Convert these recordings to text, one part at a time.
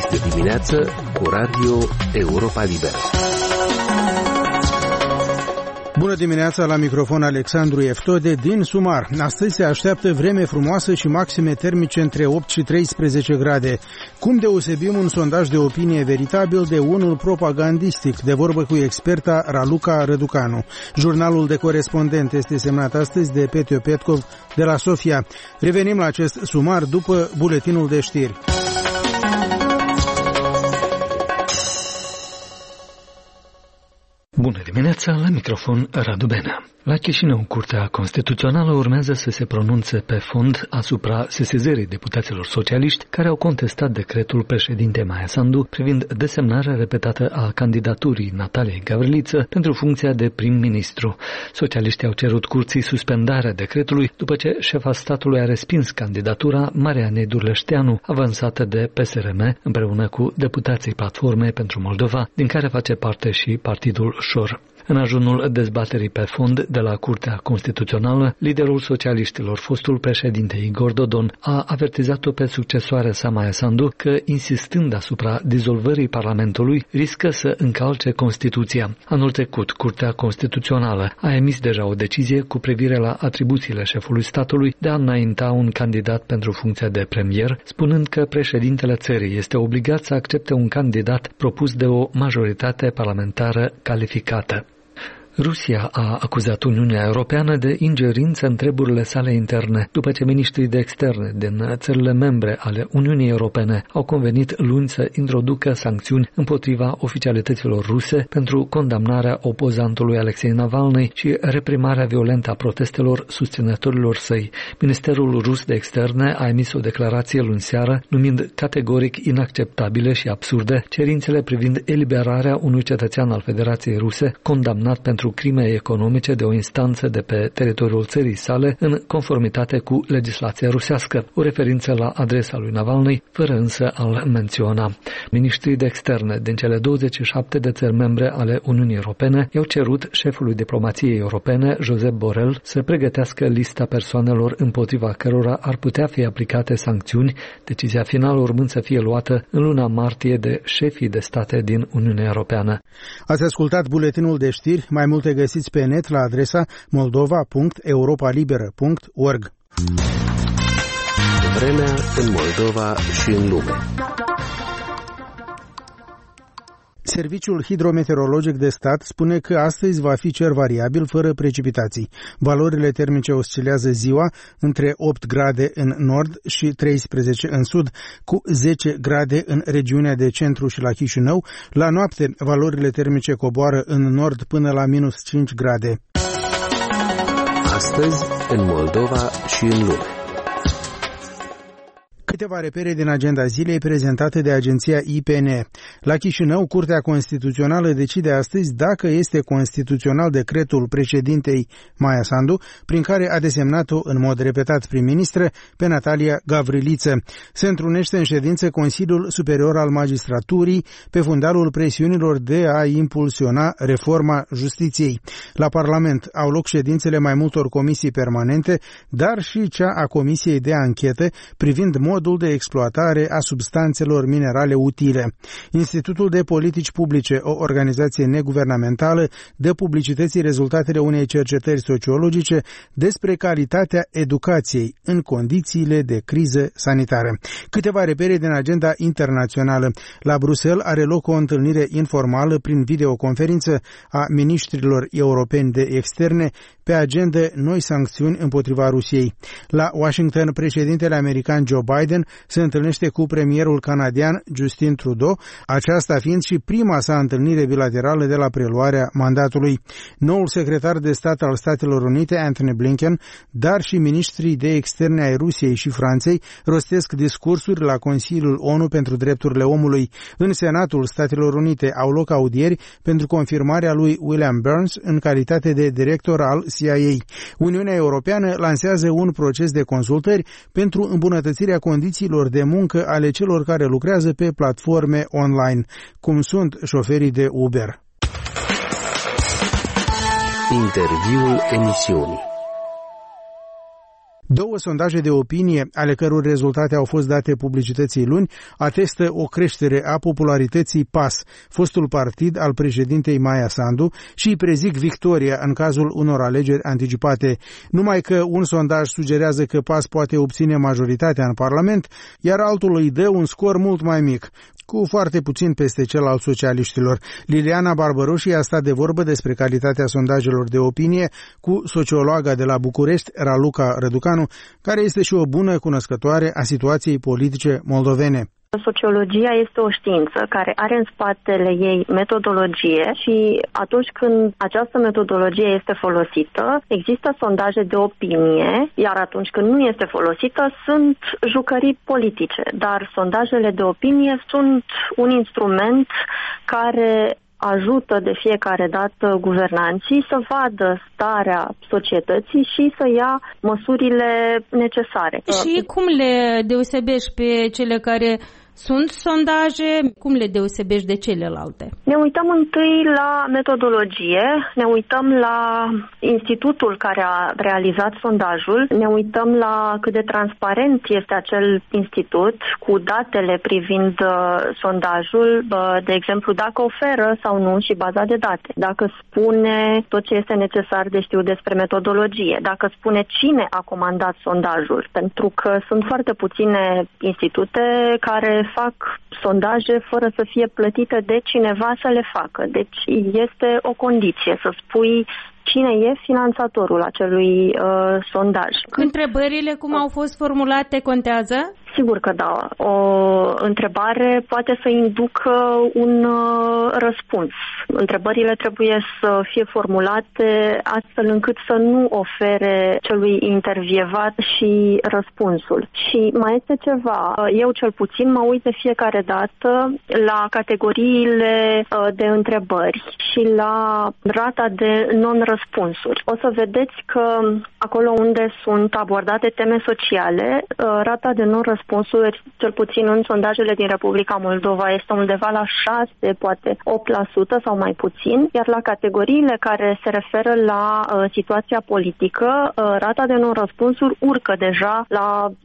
Este dimineață cu Radio Europa Liberă. Bună dimineața, la microfon Alexandru Eftode din Sumar. Astăzi se așteaptă vreme frumoasă și maxime termice între 8 și 13 grade. Cum deosebim un sondaj de opinie veritabil de unul propagandistic? De vorbă cu experta Raluca Răducanu. Jurnalul de corespondent este semnat astăzi de Petio Petkov de la Sofia. Revenim la acest sumar după buletinul de știri. Bună dimineața, la microfon Radu Benea. La Chișinău, Curtea Constituțională urmează să se pronunțe pe fond asupra sesizării deputaților socialiști care au contestat decretul președintei Maia Sandu privind desemnarea repetată a candidaturii Nataliei Gavriliță pentru funcția de prim-ministru. Socialiștii au cerut curții suspendarea decretului după ce șefa statului a respins candidatura Marianei Durleșteanu, avansată de PSRM împreună cu deputații Platformei pentru Moldova, din care face parte și Partidul Șor. În ajunul dezbaterii pe fond de la Curtea Constituțională, liderul socialiștilor, fostul președinte Igor Dodon, a avertizat-o pe succesoarea sa Maia Sandu că, insistând asupra dizolvării Parlamentului, riscă să încalce Constituția. Anul trecut, Curtea Constituțională a emis deja o decizie cu privire la atribuțiile șefului statului de a înainta un candidat pentru funcția de premier, spunând că președintele țării este obligat să accepte un candidat propus de o majoritate parlamentară calificată. Rusia a acuzat Uniunea Europeană de ingerință în treburile sale interne, după ce miniștrii de externe din țările membre ale Uniunii Europene au convenit luni să introducă sancțiuni împotriva oficialităților ruse pentru condamnarea opozantului Alexei Navalny și reprimarea violentă a protestelor susținătorilor săi. Ministerul rus de externe a emis o declarație luni seară, numind categoric inacceptabile și absurde cerințele privind eliberarea unui cetățean al Federației Ruse condamnat pentru crime economice de o instanță de pe teritoriul țării sale în conformitate cu legislația rusească, o referință la adresa lui Navalny, fără însă a-l menționa. Ministrii de externe din cele 27 de țări membre ale Uniunii Europene i-au cerut șefului diplomației europene, Josep Borrell, să pregătească lista persoanelor împotriva cărora ar putea fi aplicate sancțiuni, decizia finală urmând să fie luată în luna martie de șefii de state din Uniunea Europeană. Ați ascultat buletinul de știri, mai multe găsiți pe net la adresa moldova.europalibera.org. Vremea în Moldova și în lume. Serviciul hidrometeorologic de stat spune că astăzi va fi cer variabil, fără precipitații. Valorile termice oscilează ziua între 8 grade în nord și 13 în sud, cu 10 grade în regiunea de centru și la Chișinău. La noapte, valorile termice coboară în nord până la minus 5 grade. Astăzi, în Moldova și în lume. Câteva repere din agenda zilei prezentate de agenția IPN. La Chișinău, Curtea Constituțională decide astăzi dacă este constituțional decretul președintei Maia Sandu, prin care a desemnat-o în mod repetat prim-ministră pe Natalia Gavriliță. Se întrunește în ședință Consiliul Superior al Magistraturii pe fundalul presiunilor de a impulsiona reforma justiției. La Parlament au loc ședințele mai multor comisii permanente, dar și cea a Comisiei de Anchetă privind modul de exploatare a substanțelor minerale utile. Institutul de Politici Publice, o organizație neguvernamentală, dă publicității rezultatele unei cercetări sociologice despre calitatea educației în condițiile de criză sanitară. Câteva repere din agenda internațională. La Bruxelles are loc o întâlnire informală prin videoconferință a miniștrilor europeni de externe pe agenda noi sancțiuni împotriva Rusiei. La Washington, președintele american Joe Biden se întâlnește cu premierul canadian Justin Trudeau, aceasta fiind și prima sa întâlnire bilaterală de la preluarea mandatului. Noul secretar de stat al Statelor Unite, Antony Blinken, dar și ministrii de externe ai Rusiei și Franței rostesc discursuri la Consiliul ONU pentru Drepturile Omului. În Senatul Statelor Unite au loc audieri pentru confirmarea lui William Burns în calitate de director al CIA. Uniunea Europeană lansează un proces de consultări pentru îmbunătățirea condițiilor de muncă ale celor care lucrează pe platforme online, cum sunt șoferii de Uber. Interviul emisiunii. 2 sondaje de opinie, ale căror rezultate au fost date publicității luni, atestă o creștere a popularității PAS, fostul partid al președintei Maia Sandu, și îi prezic victoria în cazul unor alegeri anticipate. Numai că un sondaj sugerează că PAS poate obține majoritatea în Parlament, iar altul îi dă un scor mult mai mic, cu foarte puțin peste cel al socialiștilor. Liliana Barbăroși a stat de vorbă despre calitatea sondajelor de opinie cu sociologa de la București, Raluca Răducanu, care este și o bună cunoscătoare a situației politice moldovene. Sociologia este o știință care are în spatele ei metodologie și atunci când această metodologie este folosită, există sondaje de opinie, iar atunci când nu este folosită, sunt jucării politice. Dar sondajele de opinie sunt un instrument care ajută de fiecare dată guvernanții să vadă starea societății și să ia măsurile necesare. Și cum le deosebești pe cele care sunt sondaje, cum le deosebești de celelalte? Ne uităm întâi la metodologie, ne uităm la institutul care a realizat sondajul, ne uităm la cât de transparent este acel institut cu datele privind sondajul, de exemplu dacă oferă sau nu și baza de date, dacă spune tot ce este necesar de știut despre metodologie, dacă spune cine a comandat sondajul, pentru că sunt foarte puține institute care fac sondaje fără să fie plătite de cineva să le facă. Deci este o condiție să spui cine e finanțatorul acelui sondaj. Întrebările cum au fost formulate contează? Sigur că da. O întrebare poate să inducă un răspuns. Întrebările trebuie să fie formulate astfel încât să nu ofere celui intervievat și răspunsul. Și mai este ceva. Eu cel puțin mă uit de fiecare dată la categoriile de întrebări și la rata de non-răspunsuri. O să vedeți că acolo unde sunt abordate teme sociale, rata de non-răspunsuri, cel puțin în sondajele din Republica Moldova, este undeva la 6, poate 8% sau mai puțin, iar la categoriile care se referă la situația politică, rata de non-răspunsuri urcă deja la 20-30%.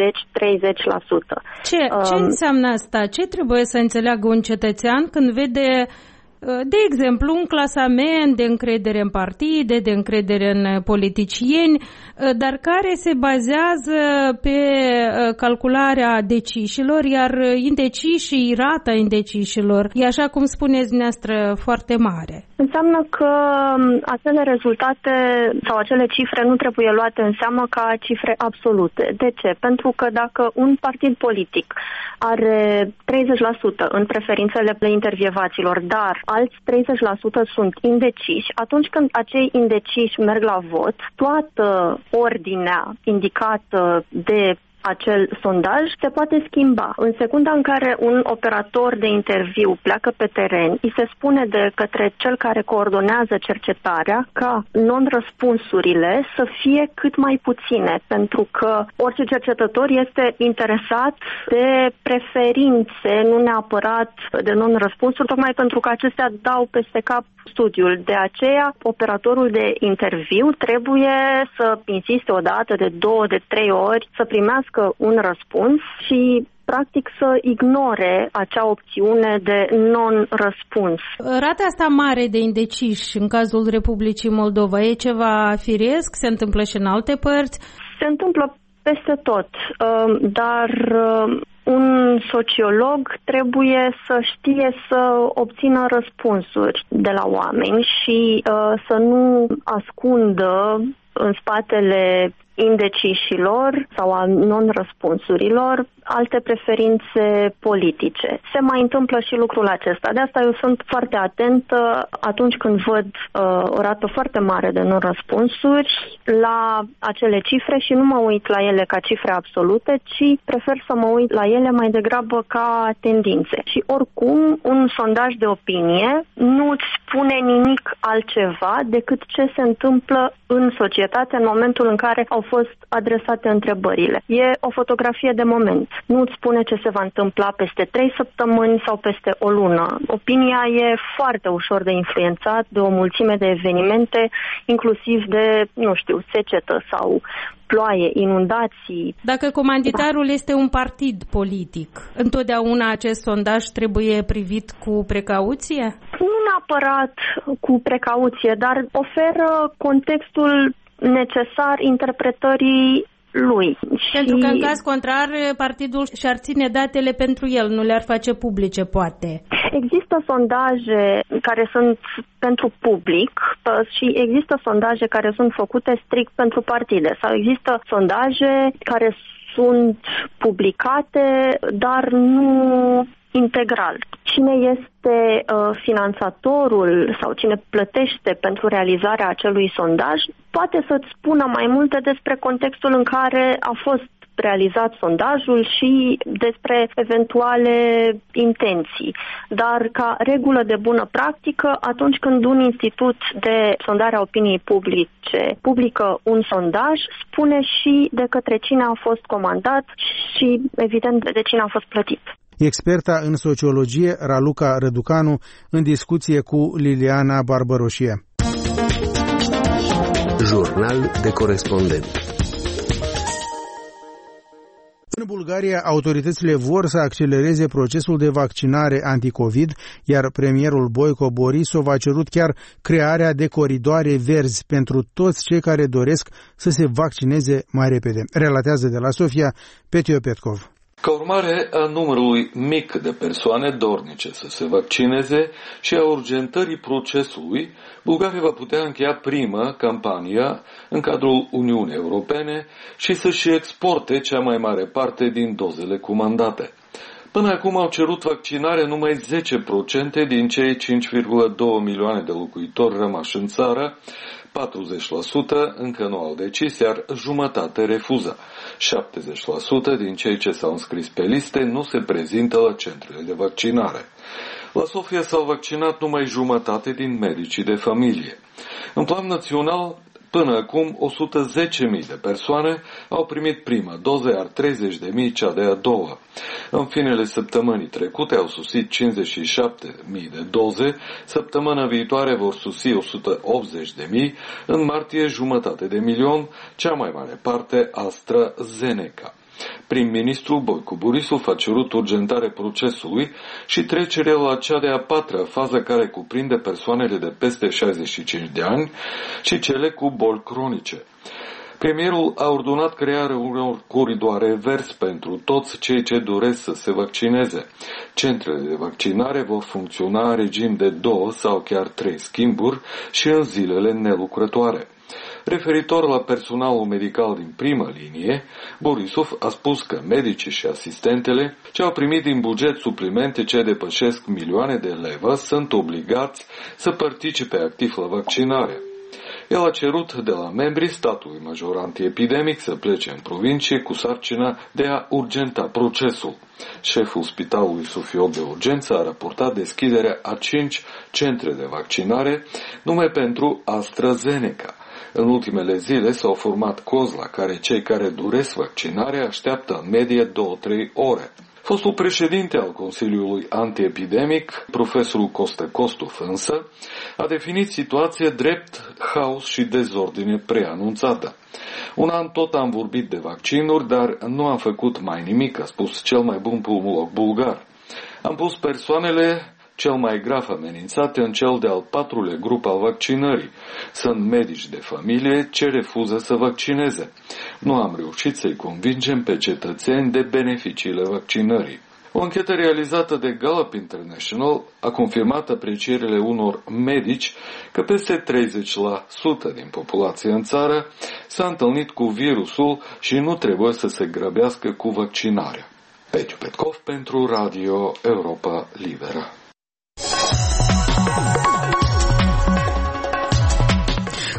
Ce înseamnă asta? Ce trebuie să înțeleagă un cetățean când vede, de exemplu, un clasament de încredere în partide, de încredere în politicieni, dar care se bazează pe calcularea decișilor, iar indecișii, rata indecișilor, e așa cum spuneți dumneavoastră, foarte mare? Înseamnă că acele rezultate sau acele cifre nu trebuie luate în seamă ca cifre absolute. De ce? Pentru că dacă un partid politic are 30% în preferințele intervievaților, dar alți 30% sunt indeciși, atunci când acei indeciși merg la vot, toată ordinea indicată de acel sondaj se poate schimba. În secunda în care un operator de interviu pleacă pe teren, îi se spune de către cel care coordonează cercetarea ca non-răspunsurile să fie cât mai puține, pentru că orice cercetător este interesat de preferințe, nu neapărat de non-răspunsuri, tocmai pentru că acestea dau peste cap studiul. De aceea, operatorul de interviu trebuie să insiste o dată, de 2, de 3 ori, să primească un răspuns și practic să ignore acea opțiune de non-răspuns. Rata asta mare de indeciși în cazul Republicii Moldova e ceva firesc? Se întâmplă și în alte părți? Se întâmplă peste tot, dar un sociolog trebuie să știe să obțină răspunsuri de la oameni și să nu ascundă în spatele indecișilor sau a non-răspunsurilor alte preferințe politice. Se mai întâmplă și lucrul acesta. De asta eu sunt foarte atentă atunci când văd o rată foarte mare de non-răspunsuri la acele cifre și nu mă uit la ele ca cifre absolute, ci prefer să mă uit la ele mai degrabă ca tendințe. Și oricum, un sondaj de opinie nu îți spune nimic altceva decât ce se întâmplă în societate în momentul în care au au fost adresate întrebările. E o fotografie de moment. Nu îți spune ce se va întâmpla peste 3 săptămâni sau peste o lună. Opinia e foarte ușor de influențat de o mulțime de evenimente, inclusiv de, secetă sau ploaie, inundații. Dacă comanditarul este un partid politic, întotdeauna acest sondaj trebuie privit cu precauție? Nu neapărat cu precauție, dar oferă contextul necesar interpretării lui. Pentru că în caz contrar, partidul și-ar ține datele pentru el, nu le-ar face publice, poate. Există sondaje care sunt pentru public și există sondaje care sunt făcute strict pentru partide sau există sondaje care sunt publicate, dar nu integral. Cine este finanțatorul sau cine plătește pentru realizarea acelui sondaj poate să-ți spună mai multe despre contextul în care a fost realizat sondajul și despre eventuale intenții. Dar ca regulă de bună practică, atunci când un institut de sondare a opiniei publice publică un sondaj, spune și de către cine a fost comandat și, evident, de cine a fost plătit. Experta în sociologie, Raluca Răducanu, în discuție cu Liliana Barbaroșie. Jurnal de corespondent. În Bulgaria, autoritățile vor să accelereze procesul de vaccinare anticovid, iar premierul Boico Borisov a cerut chiar crearea de coridoare verzi pentru toți cei care doresc să se vaccineze mai repede. Relatează de la Sofia Petio Petkov. Ca urmare a numărului mic de persoane dornice să se vaccineze și a urgentării procesului, Bulgaria va putea încheia prima campania în cadrul Uniunii Europene și să-și exporte cea mai mare parte din dozele comandate. Până acum au cerut vaccinare numai 10% din cei 5,2 milioane de locuitori rămași în țară, 40% încă nu au decis, iar jumătate refuză. 70% din cei ce s-au înscris pe liste nu se prezintă la centrele de vaccinare. La Sofia s-au vaccinat numai jumătate din medicii de familie. În plan național, până acum, 110.000 de persoane au primit prima doză, iar 30.000 cea de-a doua. În finele săptămânii trecute au sosit 57.000 de doze, săptămâna viitoare vor sosi 180.000, în martie 500.000, cea mai mare parte AstraZeneca. Prim-ministrul Boico Borisov a cerut urgentare procesului și trecere la cea de-a patra fază care cuprinde persoanele de peste 65 de ani și cele cu boli cronice. Premierul a ordonat crearea unor coridoare verzi pentru toți cei ce doresc să se vaccineze. Centrele de vaccinare vor funcționa în regim de 2 sau chiar 3 schimburi și în zilele nelucrătoare. Referitor la personalul medical din primă linie, Borisov a spus că medicii și asistentele ce au primit din buget suplimente ce depășesc milioane de lei sunt obligați să participe activ la vaccinare. El a cerut de la membrii statului major antiepidemic să plece în provincie cu sarcina de a urgenta procesul. Șeful Spitalului Sofiot de Urgență a raportat deschiderea a 5 centre de vaccinare numai pentru AstraZeneca. În ultimele zile s-au format cozi la care cei care doresc vaccinare așteaptă în medie 2-3 ore. Fostul președinte al Consiliului Antiepidemic, profesorul Coste Costuf însă, a definit situația drept haos și dezordine preanunțată. Un an tot am vorbit de vaccinuri, dar nu am făcut mai nimic, a spus cel mai bun pulmolog bulgar. Am pus persoanele cel mai grav amenințate în cel de-al 4-lea grup al vaccinării. Sunt medici de familie ce refuză să vaccineze. Nu am reușit să-i convingem pe cetățeni de beneficiile vaccinării. O anchetă realizată de Gallup International a confirmat aprecierile unor medici că peste 30% din populația în țară s-a întâlnit cu virusul și nu trebuie să se grăbească cu vaccinarea. Petio Petkov pentru Radio Europa Liberă.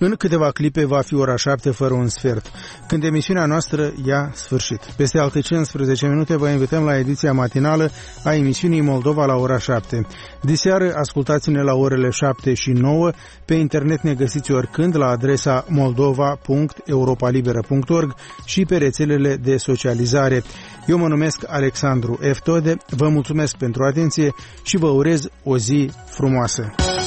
În câteva clipe va fi ora 7 fără un sfert, când emisiunea noastră ia sfârșit. Peste alte 15 minute vă invităm la ediția matinală a emisiunii Moldova la ora 7. Diseară ascultați-ne la orele 7 și 9. Pe internet ne găsiți oricând la adresa moldova.europalibera.org și pe rețelele de socializare. Eu mă numesc Alexandru F. Tode, vă mulțumesc pentru atenție și vă urez o zi frumoasă.